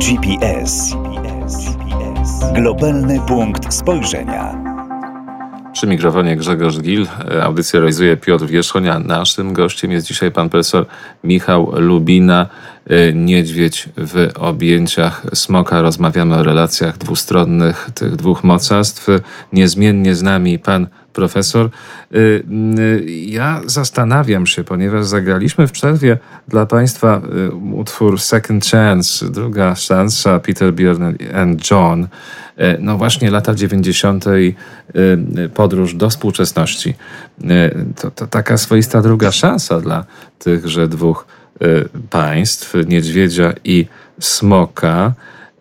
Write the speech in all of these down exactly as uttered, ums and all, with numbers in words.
G P S. Globalny punkt spojrzenia. Przy mikrofonie Grzegorz Gil. Audycję realizuje Piotr Wierzchoń, a naszym gościem jest dzisiaj pan profesor Michał Lubina. Niedźwiedź w objęciach smoka. Rozmawiamy o relacjach dwustronnych tych dwóch mocarstw. Niezmiennie z nami pan profesor. Ja zastanawiam się, ponieważ zagraliśmy w przerwie dla państwa utwór Second Chance, druga szansa, Peter Bjorn and John. No właśnie lata dziewięćdziesiąte i podróż do współczesności. To, to taka swoista druga szansa dla tychże dwóch państw, niedźwiedzia i smoka.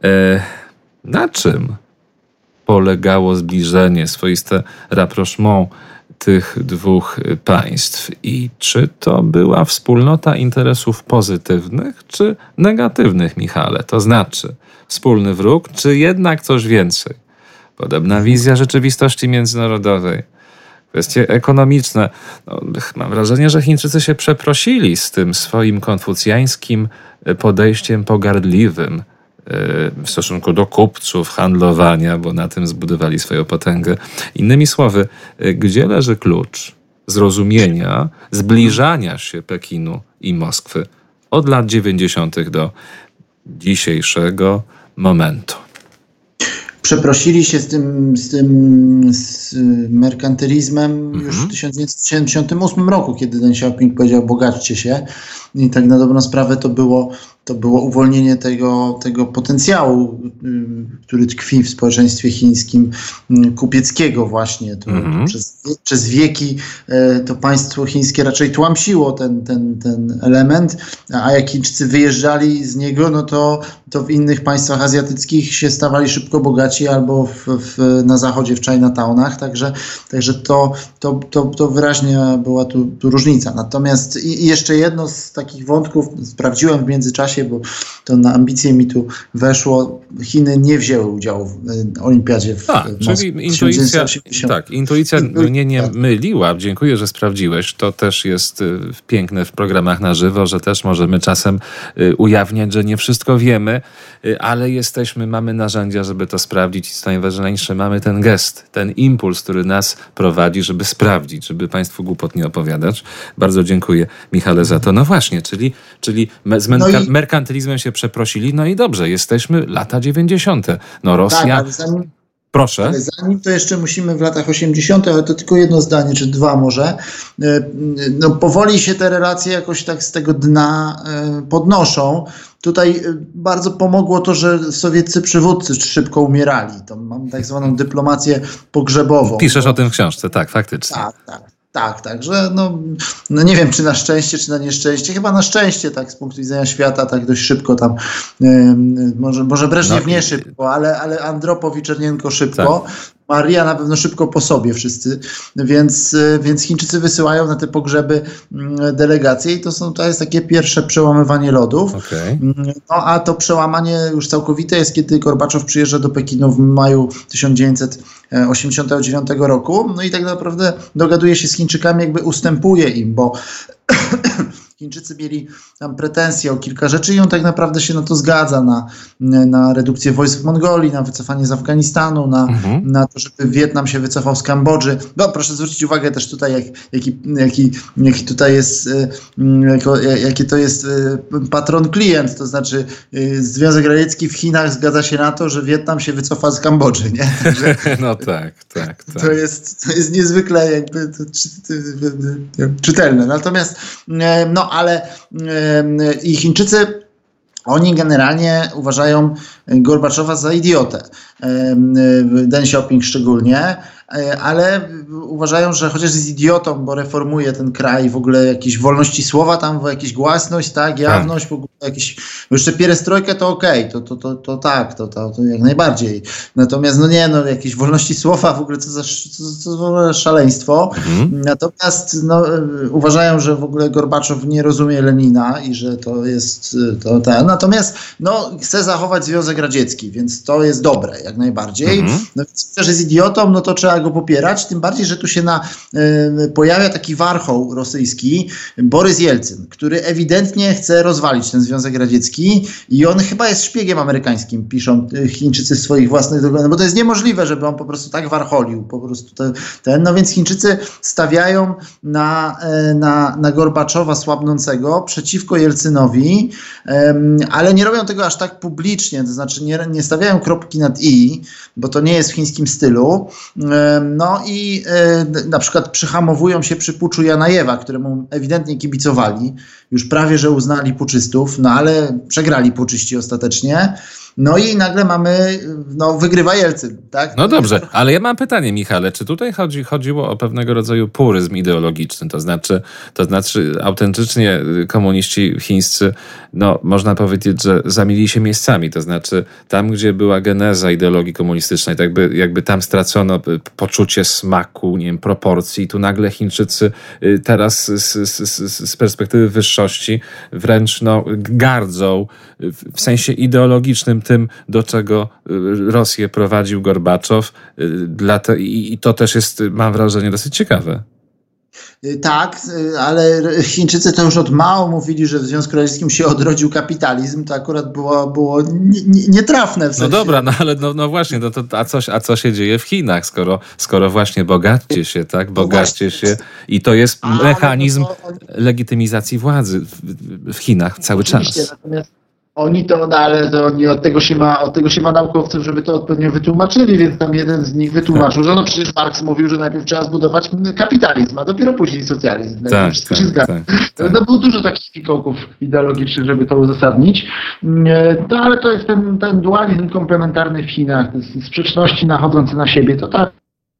Na czym polegało zbliżenie, swoiste rapprochement tych dwóch państw? I czy to była wspólnota interesów pozytywnych czy negatywnych, Michale? To znaczy wspólny wróg, czy jednak coś więcej? Podobna wizja rzeczywistości międzynarodowej. Kwestie ekonomiczne. No, mam wrażenie, że Chińczycy się przeprosili z tym swoim konfucjańskim podejściem pogardliwym w stosunku do kupców, handlowania, bo na tym zbudowali swoją potęgę. Innymi słowy, gdzie leży klucz zrozumienia, zbliżania się Pekinu i Moskwy od lat dziewięćdziesiątych do dzisiejszego momentu? Przeprosili się z tym, z tym z merkantylizmem mm-hmm. już w tysiąc dziewięćset siedemdziesiątym ósmym roku, kiedy Deng Xiaoping powiedział: bogaćcie się. I tak na dobrą sprawę to było, to było uwolnienie tego, tego potencjału, który tkwi w społeczeństwie chińskim, kupieckiego właśnie. To, mm-hmm. to przez, przez wieki to państwo chińskie raczej tłamsiło ten, ten, ten element, a jak Chińczycy wyjeżdżali z niego, no to, to w innych państwach azjatyckich się stawali szybko bogaci albo w, w, na zachodzie w Chinatownach, także, także to, to, to, to wyraźnie była tu, tu różnica. Natomiast i, i jeszcze jedno z takich wątków sprawdziłem w międzyczasie, bo to na ambicje mi tu weszło. Chiny nie wzięły udziału w olimpiadzie w A, czyli intuicja, tak, intuicja mnie nie myliła. Dziękuję, że sprawdziłeś. To też jest piękne w programach na żywo, że też możemy czasem ujawniać, że nie wszystko wiemy, ale jesteśmy, mamy narzędzia, żeby to sprawdzić i co najważniejsze, mamy ten gest, ten impuls, który nas prowadzi, żeby sprawdzić, żeby państwu głupot nie opowiadać. Bardzo dziękuję, Michale, za to. No właśnie, czyli, czyli z merka- no i... merkantylizmem się przeprosili, no i dobrze, jesteśmy lata dziewięćdziesiąte. No Rosja... Tak, ale zanim... Proszę. Ale zanim to jeszcze musimy w latach osiemdziesiątych, ale to tylko jedno zdanie, czy dwa może. No powoli się te relacje jakoś tak z tego dna podnoszą. Tutaj bardzo pomogło to, że sowieccy przywódcy szybko umierali. To mam tak zwaną dyplomację pogrzebową. Piszesz o tym w książce, tak, faktycznie. Tak, tak. Tak, także no, no nie wiem, czy na szczęście, czy na nieszczęście. Chyba na szczęście, tak, z punktu widzenia świata, tak dość szybko tam, yy, może, może Breżniew no, nie szybko, ale, ale Andropow i Czernienko szybko. Tak. Maria na pewno szybko po sobie wszyscy, więc, więc Chińczycy wysyłają na te pogrzeby delegacje i to, są, to jest takie pierwsze przełamywanie lodów. Okay. No a to przełamanie już całkowite jest, kiedy Gorbaczow przyjeżdża do Pekinu w maju tysiąc dziewięćset osiemdziesiątego dziewiątego roku, no i tak naprawdę dogaduje się z Chińczykami, jakby ustępuje im, bo Chińczycy mieli tam pretensje o kilka rzeczy i on tak naprawdę się na to zgadza, na, na redukcję wojsk w Mongolii, na wycofanie z Afganistanu, na, mhm. na to, żeby Wietnam się wycofał z Kambodży. No proszę zwrócić uwagę też tutaj, jak, jaki, jaki, jaki tutaj jest, jako, jaki to jest patron-klient, to znaczy Związek Radziecki w Chinach zgadza się na to, że Wietnam się wycofa z Kambodży, nie? Także no tak, tak, tak. To jest, to jest niezwykle jakby to, czytelne. Natomiast no ale yy, i Chińczycy, oni generalnie uważają Gorbaczowa za idiotę, yy, Deng Xiaoping szczególnie, yy, ale uważają, że chociaż jest idiotą, bo reformuje ten kraj, w ogóle jakieś wolności słowa tam, jakieś głasność, tak, jawność, w ogóle jakieś, bo jeszcze pierestrojkę to okej, okay, to, to, to, to tak, to, to, to jak najbardziej. Natomiast no nie, no jakieś wolności słowa, w ogóle co za co, co w ogóle szaleństwo. Mhm. Natomiast no, uważają, że w ogóle Gorbaczow nie rozumie Lenina i że to jest to ten. Natomiast no, chce zachować Związek Radziecki, więc to jest dobre jak najbardziej. Mhm. No więc też jest idiotą, no to trzeba trzeba go popierać, tym bardziej, że tu się na, y, pojawia taki warchoł rosyjski, Borys Jelcyn, który ewidentnie chce rozwalić ten Związek Radziecki i on chyba jest szpiegiem amerykańskim, piszą Chińczycy w swoich własnych dokumentach, bo to jest niemożliwe, żeby on po prostu tak warcholił, po prostu ten, ten no więc Chińczycy stawiają na, na, na Gorbaczowa słabnącego przeciwko Jelcynowi, um, ale nie robią tego aż tak publicznie, to znaczy nie, nie stawiają kropki nad i, bo to nie jest w chińskim stylu, um, no i um, na przykład przyhamowują się przy puczu Janajewa, któremu ewidentnie kibicowali, już prawie, że uznali puczystów, no ale przegrali puczyści ostatecznie. No i nagle mamy, no wygrywa Jelcyn, tak? No dobrze, ale ja mam pytanie, Michale, czy tutaj chodzi, chodziło o pewnego rodzaju puryzm ideologiczny, to znaczy, to znaczy autentycznie komuniści chińscy, no można powiedzieć, że zamienili się miejscami, to znaczy tam, gdzie była geneza ideologii komunistycznej, tak jakby, jakby tam stracono poczucie smaku, nie wiem, proporcji, tu nagle Chińczycy teraz z, z, z perspektywy wyższości wręcz no, gardzą w sensie ideologicznym tym, do czego Rosję prowadził Gorbaczow. I to też jest, mam wrażenie, dosyć ciekawe. Tak, ale Chińczycy to już od mała mówili, że w Związku Radzieckim się odrodził kapitalizm. To akurat było, było nietrafne w sensie. No dobra, no ale no, no właśnie, no to, a, coś, a co się dzieje w Chinach, skoro, skoro właśnie bogaćcie się, tak? Bogaćcie no się i to jest a, mechanizm to, to... legitymizacji władzy w, w Chinach cały Oczywiście, czas. Natomiast oni to, no ale to oni od tego się ma, od tego się ma naukowców, żeby to odpowiednio wytłumaczyli, więc tam jeden z nich wytłumaczył, że no przecież Marks mówił, że najpierw trzeba zbudować kapitalizm, a dopiero później socjalizm. Tak, tak, tak, tak. No było dużo takich fikołków ideologicznych, żeby to uzasadnić. No ale to jest ten, ten dualizm komplementarny w Chinach, sprzeczności nachodzące na siebie, to tak.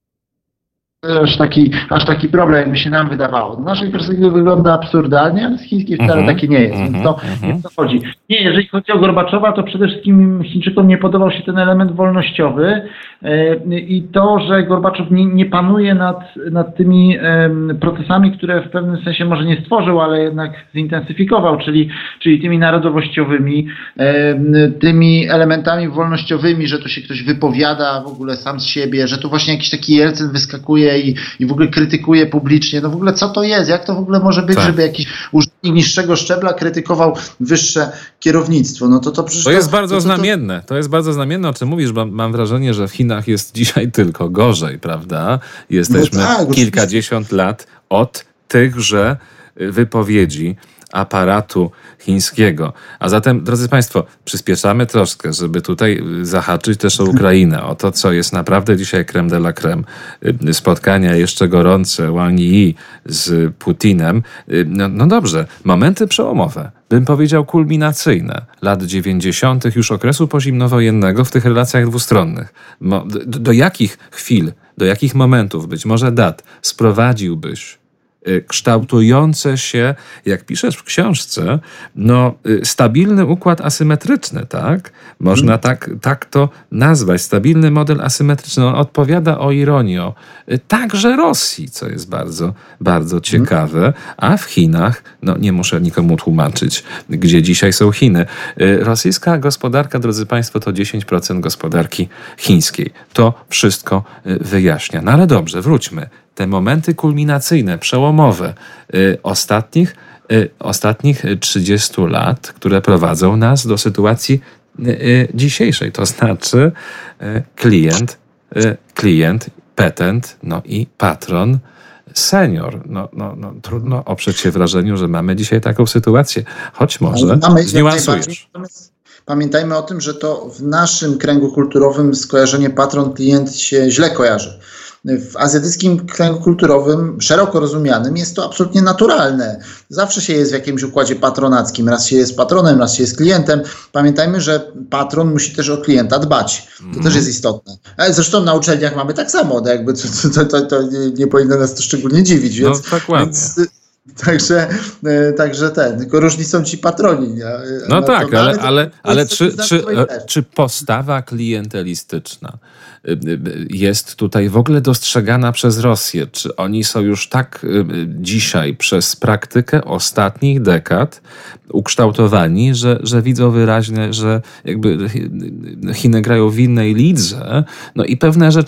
Aż taki, aż taki problem, jakby się nam wydawało. Z naszej perspektywy wygląda absurdalnie, ale z chińskiej wcale mm-hmm, takie nie jest. Mm-hmm, więc to, mm-hmm. to chodzi. Nie, jeżeli chodzi o Gorbaczowa, to przede wszystkim Chińczykom nie podobał się ten element wolnościowy yy, i to, że Gorbaczow nie, nie panuje nad, nad tymi yy, procesami, które w pewnym sensie może nie stworzył, ale jednak zintensyfikował, czyli, czyli tymi narodowościowymi, yy, tymi elementami wolnościowymi, że tu się ktoś wypowiada w ogóle sam z siebie, że tu właśnie jakiś taki Jelcyn wyskakuje I, i w ogóle krytykuje publicznie. No w ogóle co to jest? Jak to w ogóle może być, tak. żeby jakiś urzędnik niższego szczebla krytykował wyższe kierownictwo? No to to przecież... To jest to, bardzo to, to, znamienne. To jest bardzo znamienne, o czym mówisz, bo mam wrażenie, że w Chinach jest dzisiaj tylko gorzej, prawda? Jesteśmy no tak, kilkadziesiąt lat od tychże wypowiedzi aparatu chińskiego. A zatem, drodzy Państwo, przyspieszamy troszkę, żeby tutaj zahaczyć też o Ukrainę, o to, co jest naprawdę dzisiaj crème de la crème. Spotkania jeszcze gorące Wang Yi z Putinem. No, no dobrze, momenty przełomowe, bym powiedział kulminacyjne, lat dziewięćdziesiątych już okresu pozimnowojennego w tych relacjach dwustronnych. Do, do jakich chwil, do jakich momentów, być może dat, sprowadziłbyś kształtujące się, jak piszesz w książce, no, stabilny układ asymetryczny, tak? Można tak, tak to nazwać. Stabilny model asymetryczny. On odpowiada, o ironię, także Rosji, co jest bardzo, bardzo ciekawe, a w Chinach, no nie muszę nikomu tłumaczyć, gdzie dzisiaj są Chiny. Rosyjska gospodarka, drodzy Państwo, to dziesięć procent gospodarki chińskiej. To wszystko wyjaśnia. No ale dobrze, wróćmy. Te momenty kulminacyjne, przełomowe y, ostatnich, y, ostatnich trzydziestu lat, które prowadzą nas do sytuacji y, y, dzisiejszej. To znaczy y, klient, y, klient, petent, no i patron, senior. No, no, no, trudno oprzeć się wrażeniu, że mamy dzisiaj taką sytuację. Choć może zniuansujesz. Pamiętajmy o tym, że to w naszym kręgu kulturowym skojarzenie patron-klient się źle kojarzy. W azjatyckim kręgu kulturowym, szeroko rozumianym, jest to absolutnie naturalne. Zawsze się jest w jakimś układzie patronackim. Raz się jest patronem, raz się jest klientem. Pamiętajmy, że patron musi też o klienta dbać. To mm. też jest istotne. Zresztą na uczelniach mamy tak samo. No jakby to, to, to, to nie powinno nas to szczególnie dziwić. Więc, no dokładnie. Więc, Także, także ten, tylko różni są ci patroni. Nie? No, no tak, ale, ale, ale, ale czy, czy, czy postawa klientelistyczna jest tutaj w ogóle dostrzegana przez Rosję? Czy oni są już tak dzisiaj przez praktykę ostatnich dekad ukształtowani, że, że widzą wyraźnie, że jakby Chiny grają w innej lidze, no i pewne rzeczy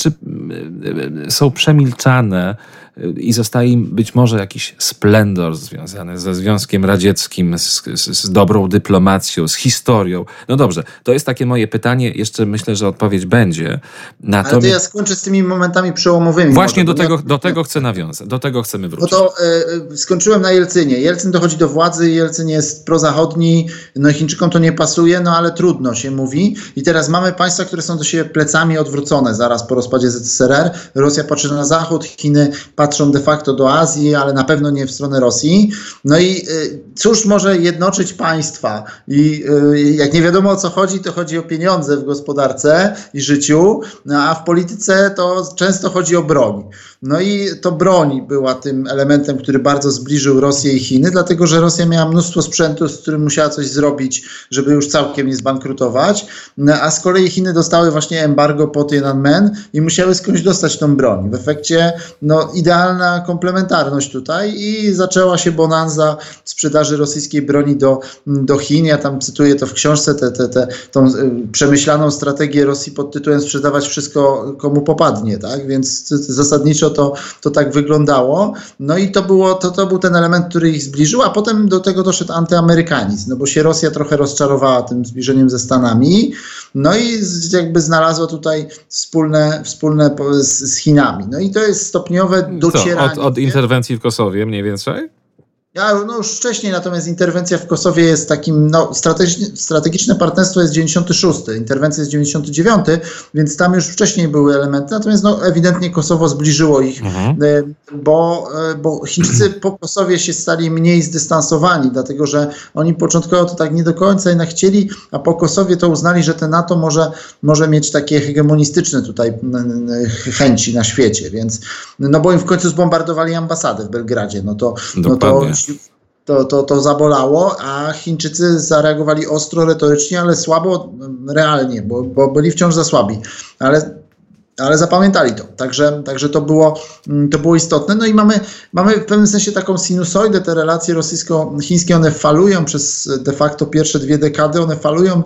są przemilczane i zostaje im być może jakiś splendor związany ze Związkiem Radzieckim, z, z, z dobrą dyplomacją, z historią. No dobrze, to jest takie moje pytanie. Jeszcze myślę, że odpowiedź będzie. Natomiast... Ale to ja skończę z tymi momentami przełomowymi. Właśnie może, do, tego, ja... do tego chcę nawiązać. Do tego chcemy wrócić. Bo to y, skończyłem na Jelcynie. Jelcyn dochodzi do władzy, Jelcyn jest prozachodni, no Chińczykom to nie pasuje, no ale trudno się mówi. I teraz mamy państwa, które są do siebie plecami odwrócone zaraz po rozpadzie Z S R R. Rosja patrzy na zachód, Chiny patrzą de facto do Azji, ale na pewno nie w stronę Rosji. No i y, cóż może jednoczyć państwa? I y, jak nie wiadomo o co chodzi, to chodzi o pieniądze w gospodarce i życiu, no, a w polityce to często chodzi o broń. No i to broń była tym elementem, który bardzo zbliżył Rosję i Chiny, dlatego że Rosja miała mnóstwo sprzętu, z którym musiała coś zrobić, żeby już całkiem nie zbankrutować, no, a z kolei Chiny dostały właśnie embargo po Tiananmen i musiały skądś dostać tą broń. W efekcie no, idealna komplementarność tutaj i zaczęła się bonanza sprzedaży rosyjskiej broni do, do Chin. Ja tam cytuję to w książce, te, te, te, tą y, przemyślaną strategię Rosji pod tytułem sprzedawać wszystko komu popadnie, tak? Więc to, to zasadniczo to, to tak wyglądało. No i to, było, to, to był ten element, który ich zbliżył, a potem do tego doszedł antyamerykanizm, no bo się Rosja trochę rozczarowała tym zbliżeniem ze Stanami, no i z, jakby znalazła tutaj wspólne, wspólne z, z Chinami. No i to jest stopniowe docieranie. Co, od, od interwencji w Kosowie mniej więcej? Ja, no już wcześniej, natomiast interwencja w Kosowie jest takim, no strategiczne, strategiczne partnerstwo jest dziewięćdziesiąty szósty, interwencja jest dziewięćdziesiąty dziewiąty, więc tam już wcześniej były elementy, natomiast no ewidentnie Kosowo zbliżyło ich, mhm. bo, bo Chińczycy po Kosowie się stali mniej zdystansowani, dlatego że oni początkowo to tak nie do końca jednak chcieli, a po Kosowie to uznali, że te NATO może, może mieć takie hegemonistyczne tutaj chęci na świecie, więc no bo im w końcu zbombardowali ambasadę w Belgradzie, no to, no to To, to, to zabolało, a Chińczycy zareagowali ostro, retorycznie, ale słabo realnie, bo, bo byli wciąż za słabi. Ale, ale zapamiętali to. Także, także to, było, to było istotne. No i mamy, mamy w pewnym sensie taką sinusoidę. Te relacje rosyjsko-chińskie, one falują przez de facto pierwsze dwie dekady. One falują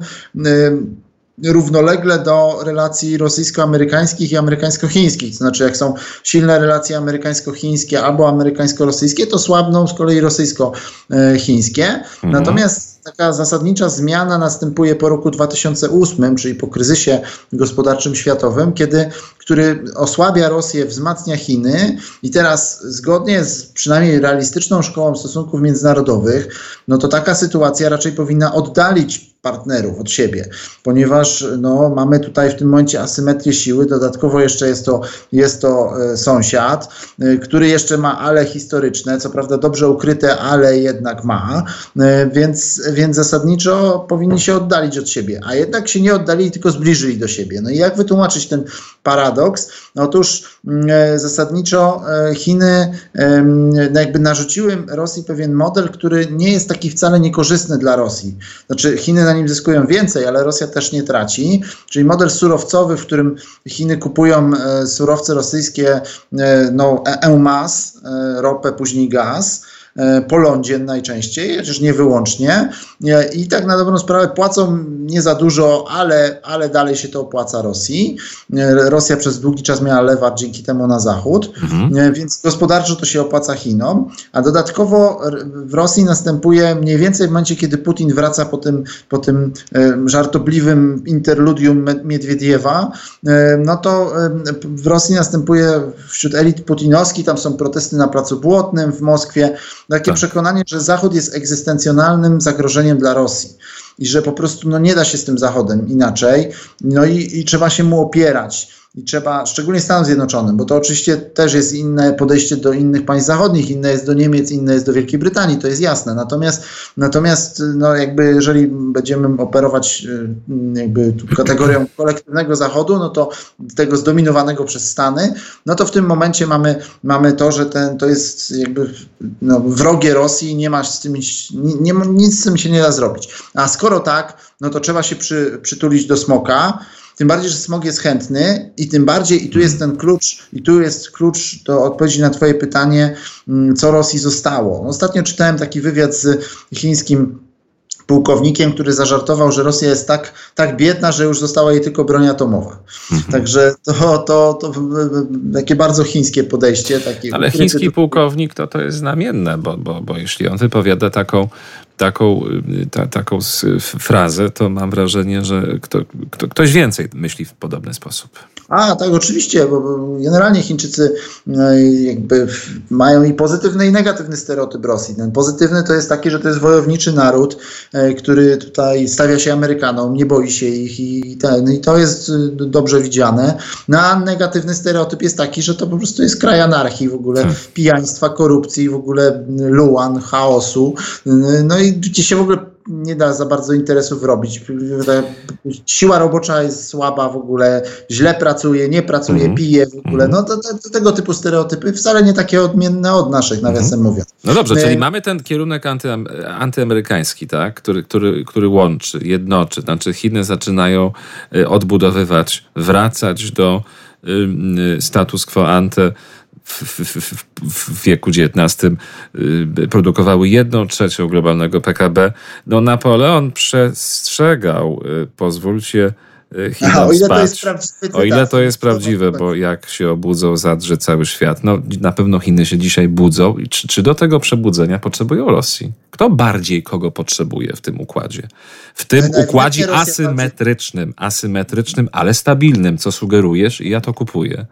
y, równolegle do relacji rosyjsko-amerykańskich i amerykańsko-chińskich. To znaczy, jak są silne relacje amerykańsko-chińskie albo amerykańsko-rosyjskie, to słabną z kolei rosyjsko-chińskie. Mhm. Natomiast taka zasadnicza zmiana następuje po roku dwa tysiące ósmym, czyli po kryzysie gospodarczym światowym, kiedy, który osłabia Rosję, wzmacnia Chiny i teraz zgodnie z przynajmniej realistyczną szkołą stosunków międzynarodowych, no to taka sytuacja raczej powinna oddalić partnerów od siebie, ponieważ no, mamy tutaj w tym momencie asymetrię siły, dodatkowo jeszcze jest to, jest to e, sąsiad, e, który jeszcze ma ale historyczne, co prawda dobrze ukryte, ale jednak ma, e, więc, więc zasadniczo powinni się oddalić od siebie, a jednak się nie oddalili, tylko zbliżyli do siebie. No i jak wytłumaczyć ten paradoks? Otóż e, zasadniczo e, Chiny e, jakby narzuciły Rosji pewien model, który nie jest taki wcale niekorzystny dla Rosji. Znaczy Chiny na nim zyskują więcej, ale Rosja też nie traci, czyli model surowcowy, w którym Chiny kupują e, surowce rosyjskie e, no, en masse, e, ropę, później gaz, po lądzie najczęściej, chociaż nie wyłącznie i tak na dobrą sprawę płacą nie za dużo, ale, ale dalej się to opłaca Rosji. Rosja przez długi czas miała lewat dzięki temu na zachód, mhm. więc gospodarczo to się opłaca Chinom, a dodatkowo w Rosji następuje mniej więcej w momencie, kiedy Putin wraca po tym, po tym żartobliwym interludium Miedwiediewa, no to w Rosji następuje wśród elit putinowskich, tam są protesty na Placu Błotnym w Moskwie, takie tak. przekonanie, że Zachód jest egzystencjonalnym zagrożeniem dla Rosji i że po prostu no, nie da się z tym Zachodem inaczej, no i, i trzeba się mu opierać. I trzeba, szczególnie Stanom Zjednoczonym, bo to oczywiście też jest inne podejście do innych państw zachodnich, inne jest do Niemiec, inne jest do Wielkiej Brytanii, to jest jasne. Natomiast, natomiast no jakby jeżeli będziemy operować jakby kategorią kolektywnego Zachodu, no to tego zdominowanego przez Stany, no to w tym momencie mamy, mamy to, że ten, to jest jakby no, wrogie Rosji, nie ma z tym, nie, nie, nic z tym się nie da zrobić. A skoro tak, no to trzeba się przy, przytulić do smoka. Tym bardziej, że smog jest chętny i tym bardziej, i tu jest ten klucz, i tu jest klucz do odpowiedzi na twoje pytanie, co Rosji zostało. Ostatnio czytałem taki wywiad z chińskim pułkownikiem, który zażartował, że Rosja jest tak, tak biedna, że już została jej tylko broń atomowa. Mhm. Także to, to, to takie bardzo chińskie podejście. Takie Ale chiński pułkownik to, to jest znamienne, bo, bo, bo jeśli on wypowiada taką Taką, ta, taką frazę, to mam wrażenie, że kto, kto, ktoś więcej myśli w podobny sposób. A, tak, oczywiście, bo generalnie Chińczycy jakby mają i pozytywny, i negatywny stereotyp Rosji. Ten pozytywny to jest taki, że to jest wojowniczy naród, który tutaj stawia się Amerykanom, nie boi się ich i, ten, i to jest dobrze widziane. No, a negatywny stereotyp jest taki, że to po prostu jest kraj anarchii, w ogóle hmm. pijaństwa, korupcji, w ogóle luan, chaosu. No i gdzie się w ogóle nie da za bardzo interesów robić. Siła robocza jest słaba w ogóle, źle pracuje, nie pracuje, mm-hmm. pije w ogóle. No to, to, to tego typu stereotypy wcale nie takie odmienne od naszych, nawiasem mm-hmm. mówiąc. No dobrze, czyli mamy ten kierunek anty, antyamerykański, tak? który, który, który łączy, jednoczy. Znaczy Chiny zaczynają odbudowywać, wracać do y, status quo ante. W, w, w, w wieku dziewiętnastym y, produkowały jedną trzecią globalnego P K B. No Napoleon przestrzegał, y, pozwólcie y, Chinom Aha, o ile spać. To jest prawdziwe, o ile to jest prawdziwe, bo jak się obudzą, zadrze cały świat. No na pewno Chiny się dzisiaj budzą. I czy, czy do tego przebudzenia potrzebują Rosji? Kto bardziej kogo potrzebuje w tym układzie? W tym no, układzie asymetrycznym, asymetrycznym, ale stabilnym, co sugerujesz, i ja to kupuję.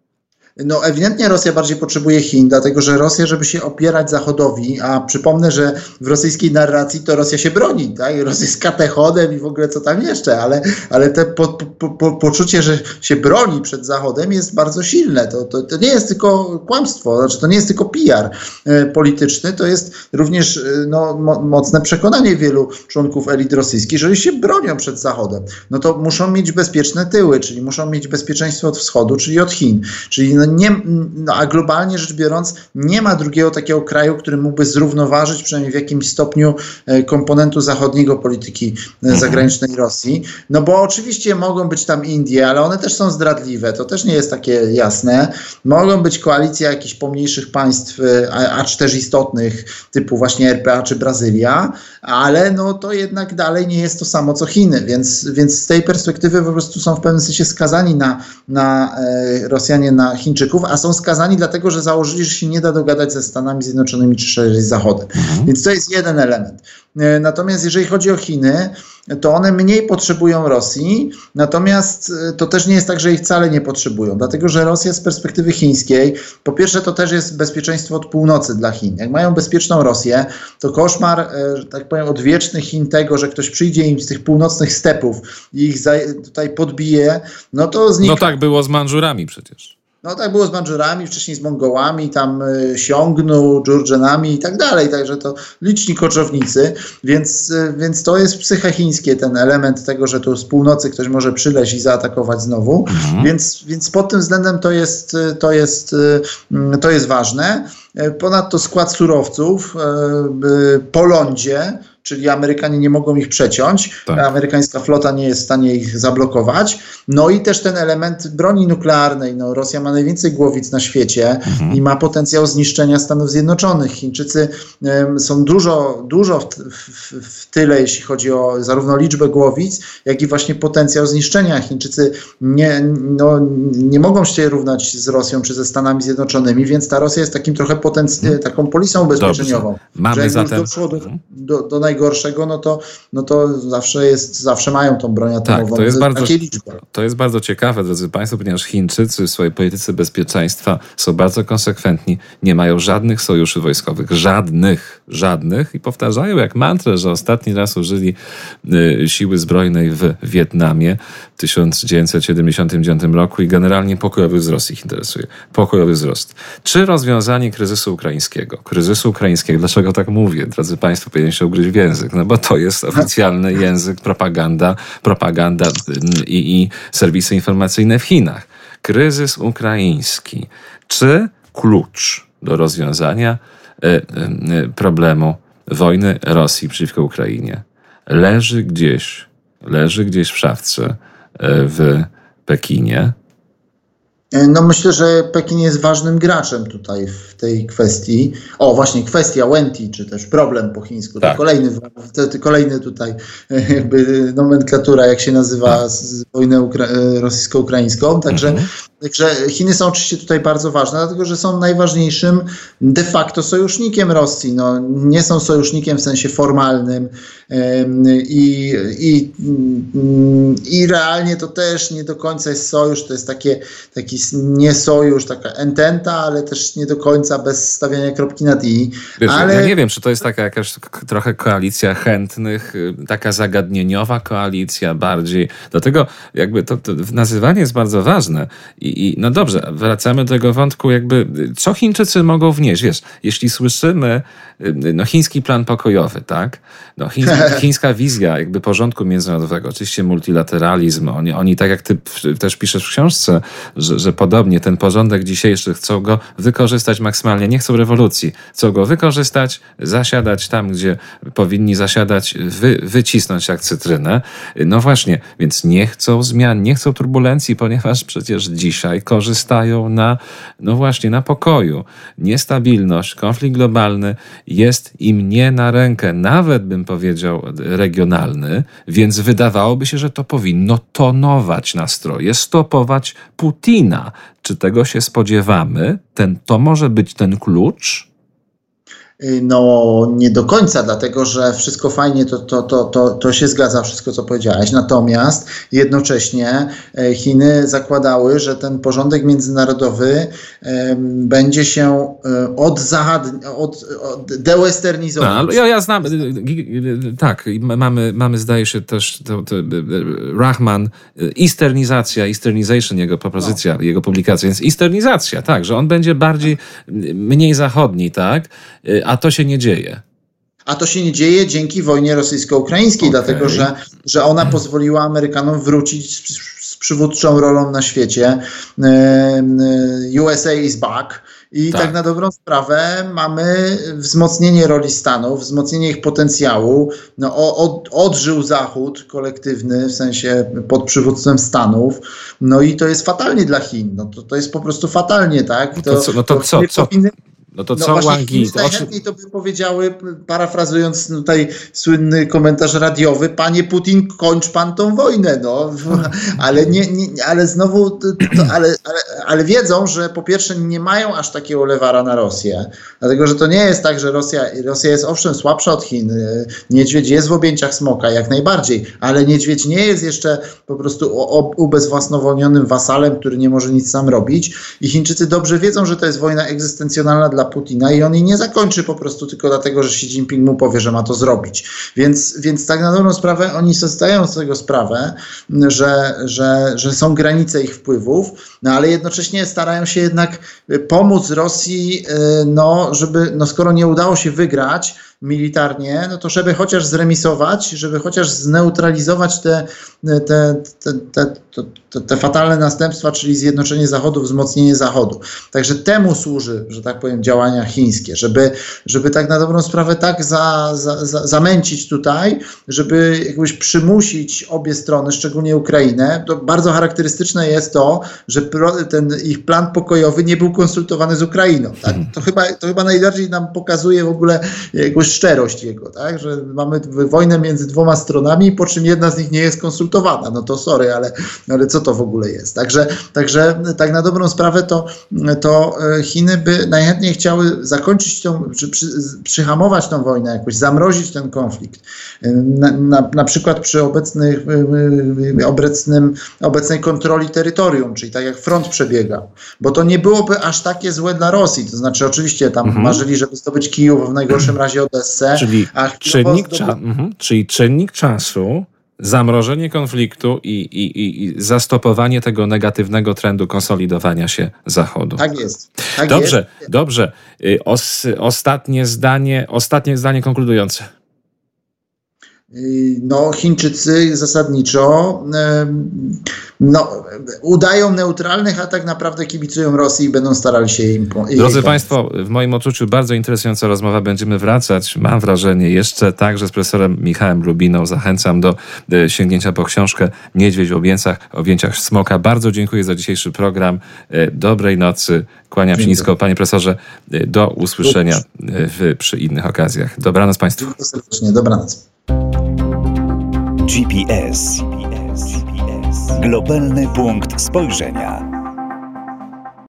No ewidentnie Rosja bardziej potrzebuje Chin, dlatego że Rosja, żeby się opierać Zachodowi, a przypomnę, że w rosyjskiej narracji to Rosja się broni, tak? Rosja jest katechodem i w ogóle co tam jeszcze, ale, ale te po, po, po, poczucie, że się broni przed Zachodem jest bardzo silne. To, to, to nie jest tylko kłamstwo, znaczy to nie jest tylko P R e, polityczny, to jest również e, no, mo, mocne przekonanie wielu członków elit rosyjskich, że się bronią przed Zachodem. No to muszą mieć bezpieczne tyły, czyli muszą mieć bezpieczeństwo od wschodu, czyli od Chin, czyli no, Nie, no a globalnie rzecz biorąc nie ma drugiego takiego kraju, który mógłby zrównoważyć przynajmniej w jakimś stopniu komponentu zachodniego polityki zagranicznej Rosji. No bo oczywiście mogą być tam Indie, ale one też są zdradliwe, to też nie jest takie jasne. Mogą być koalicja jakichś pomniejszych państw, acz też istotnych, typu właśnie R P A czy Brazylia, ale no to jednak dalej nie jest to samo co Chiny, więc, więc z tej perspektywy po prostu są w pewnym sensie skazani na, na e, Rosjanie, na Chińczyków, a są skazani dlatego, że założyli, że się nie da dogadać ze Stanami Zjednoczonymi czy szerzej z Zachodem. Mhm. Więc to jest jeden element. Natomiast jeżeli chodzi o Chiny, to one mniej potrzebują Rosji, natomiast to też nie jest tak, że ich wcale nie potrzebują, dlatego że Rosja z perspektywy chińskiej, po pierwsze to też jest bezpieczeństwo od północy dla Chin. Jak mają bezpieczną Rosję, to koszmar, że tak powiem, odwieczny Chin tego, że ktoś przyjdzie im z tych północnych stepów i ich tutaj podbije, no to znika. No tak było z Mandżurami przecież. No tak było z Mandżurami, wcześniej z Mongołami, tam y, Xiongnu, Dżurdżenami i tak dalej, także to liczni koczownicy, więc, y, więc to jest psyche chińskie, ten element tego, że tu z północy ktoś może przyleźć i zaatakować znowu, mhm. więc, więc pod tym względem to jest, to jest, y, to jest ważne. Ponadto skład surowców y, y, po lądzie, czyli Amerykanie nie mogą ich przeciąć, tak. Amerykańska flota nie jest w stanie ich zablokować. No i też ten element broni nuklearnej. No, Rosja ma najwięcej głowic na świecie mhm. i ma potencjał zniszczenia Stanów Zjednoczonych. Chińczycy um, są dużo, dużo w, w, w tyle, jeśli chodzi o zarówno liczbę głowic, jak i właśnie potencjał zniszczenia. Chińczycy nie, no, nie mogą się równać z Rosją czy ze Stanami Zjednoczonymi, więc ta Rosja jest takim trochę potenc- mhm. taką polisą ubezpieczeniową. Dobrze. Mamy że jak zatem... już doszło do, do, do najgorszego, no to, no to zawsze jest, zawsze mają tą broń atomową. Tak, to jest, bardzo, to jest bardzo ciekawe, drodzy Państwo, ponieważ Chińczycy w swojej polityce bezpieczeństwa są bardzo konsekwentni, nie mają żadnych sojuszy wojskowych, żadnych, żadnych i powtarzają jak mantrę, że ostatni raz użyli y, siły zbrojnej w Wietnamie w tysiąc dziewięćset siedemdziesiątym dziewiątym roku i generalnie pokojowy wzrost ich interesuje. Pokojowy wzrost. Czy rozwiązanie kryzysu ukraińskiego, kryzysu ukraińskiego, dlaczego tak mówię, drodzy Państwo, powinien się ugryźć w język, no bo to jest oficjalny język, propaganda, propaganda i, i serwisy informacyjne w Chinach. Kryzys ukraiński. Czy klucz do rozwiązania y, y, problemu wojny Rosji przeciwko Ukrainie leży gdzieś, leży gdzieś w szafce y, w Pekinie? No myślę, że Pekin jest ważnym graczem tutaj w tej kwestii. O, właśnie kwestia Wenti, czy też problem po chińsku. Tak. To kolejny, to, to kolejny tutaj jakby nomenklatura, jak się nazywa z wojnę ukra- rosyjsko-ukraińską. Także, mhm. także Chiny są oczywiście tutaj bardzo ważne, dlatego że są najważniejszym de facto sojusznikiem Rosji. No, nie są sojusznikiem w sensie formalnym i, i, i realnie to też nie do końca jest sojusz, to jest takie, taki nie sojusz, taka ententa, ale też nie do końca bez stawiania kropki nad i. Wiesz, ale... Ja nie wiem, czy to jest taka jakaś k- trochę koalicja chętnych, taka zagadnieniowa koalicja bardziej. Dlatego jakby to, to nazywanie jest bardzo ważne. I, I no dobrze, wracamy do tego wątku jakby, co Chińczycy mogą wnieść? Wiesz, jeśli słyszymy no, chiński plan pokojowy, tak? No, chiński, chińska wizja jakby porządku międzynarodowego, oczywiście multilateralizm. Oni, oni tak jak ty też piszesz w książce, że, że podobnie ten porządek dzisiejszy chcą go wykorzystać maksymalnie. Nie chcą rewolucji. Chcą go wykorzystać, zasiadać tam, gdzie powinni zasiadać, wy, wycisnąć jak cytrynę. No właśnie, więc nie chcą zmian, nie chcą turbulencji, ponieważ przecież dzisiaj korzystają na, no właśnie, na pokoju. Niestabilność, konflikt globalny jest im nie na rękę, nawet bym powiedział regionalny, więc wydawałoby się, że to powinno tonować nastroje, stopować Putina. Czy tego się spodziewamy? Ten, to może być ten klucz? No nie do końca, dlatego że wszystko fajnie, to, to, to, to, to się zgadza, wszystko co powiedziałeś. Natomiast jednocześnie Chiny zakładały, że ten porządek międzynarodowy um, będzie się odzahad, od, od dewesternizował. No, ja, ja znam, tak, mamy, mamy zdaje się też to, to, Rahman, easternizacja, easternization, jego propozycja, no. jego publikacja, więc easternizacja, tak, że on będzie bardziej, mniej zachodni, tak, a to się nie dzieje. A to się nie dzieje dzięki wojnie rosyjsko-ukraińskiej, okay. dlatego że, że ona pozwoliła Amerykanom wrócić z, z przywódczą rolą na świecie. U S A is back. I tak. tak na dobrą sprawę mamy wzmocnienie roli Stanów, wzmocnienie ich potencjału. No, od, odżył Zachód kolektywny, w sensie pod przywództwem Stanów. No i to jest fatalnie dla Chin. No to, to jest po prostu fatalnie, tak? To, no to co? No to, to co? co? Powinny... No to co, no Wang Yi? Najchętniej to by powiedziały, parafrazując tutaj słynny komentarz radiowy, panie Putin, kończ pan tą wojnę, no. Ale, nie, nie, ale znowu, to, ale, ale, ale wiedzą, że po pierwsze nie mają aż takiego lewara na Rosję, dlatego że to nie jest tak, że Rosja, Rosja jest owszem słabsza od Chin, niedźwiedź jest w objęciach smoka, jak najbardziej, ale niedźwiedź nie jest jeszcze po prostu ubezwłasnowolnionym wasalem, który nie może nic sam robić i Chińczycy dobrze wiedzą, że to jest wojna egzystencjonalna dla Putina i on jej nie zakończy po prostu tylko dlatego, że Xi Jinping mu powie, że ma to zrobić. Więc, więc tak na dobrą sprawę oni sobie zdają z tego sprawę, że, że, że są granice ich wpływów, no ale jednocześnie starają się jednak pomóc Rosji, no żeby, no skoro nie udało się wygrać militarnie, no to żeby chociaż zremisować, żeby chociaż zneutralizować te, te, te, te, te, te fatalne następstwa, czyli zjednoczenie Zachodu, wzmocnienie Zachodu. Także temu służy, że tak powiem, działania chińskie, żeby, żeby tak na dobrą sprawę tak za, za, za, zamęcić tutaj, żeby jakbyś przymusić obie strony, szczególnie Ukrainę. To bardzo charakterystyczne jest to, że ten ich plan pokojowy nie był konsultowany z Ukrainą. Tak? To, chyba, to chyba najbardziej nam pokazuje w ogóle jakąś szczerość jego, tak? Że mamy wojnę między dwoma stronami, po czym jedna z nich nie jest konsultowana. No to sorry, ale, ale co to w ogóle jest? Także, także tak na dobrą sprawę to, to Chiny by najchętniej chciały zakończyć tą, czy przy, przyhamować tą wojnę jakoś, zamrozić ten konflikt. Na, na, na przykład przy obecnych, obecnym, obecnej kontroli terytorium, czyli tak jak front przebiegał. Bo to nie byłoby aż takie złe dla Rosji. To znaczy oczywiście tam mhm. marzyli, żeby zdobyć Kijów, w najgorszym razie Odessę. Czyli, a czynnik, zdobyć... cza- mhm. czyli czynnik czasu, zamrożenie konfliktu i, i, i zastopowanie tego negatywnego trendu konsolidowania się Zachodu. Tak jest. Tak dobrze, jest. dobrze. Os, ostatnie zdanie, ostatnie zdanie konkludujące. no, Chińczycy zasadniczo no, udają neutralnych, a tak naprawdę kibicują Rosji i będą starali się im pomóc. Drodzy Państwo, w moim odczuciu bardzo interesująca rozmowa. Będziemy wracać, mam wrażenie, jeszcze także z profesorem Michałem Lubiną. Zachęcam do sięgnięcia po książkę Niedźwiedź w objęciach, objęciach smoka. Bardzo dziękuję za dzisiejszy program. Dobrej nocy. Kłaniam się nisko. Panie profesorze, do usłyszenia w, przy innych okazjach. Dobranoc Państwu. Dziękuję serdecznie. Dobranoc. G P S. Globalny punkt spojrzenia.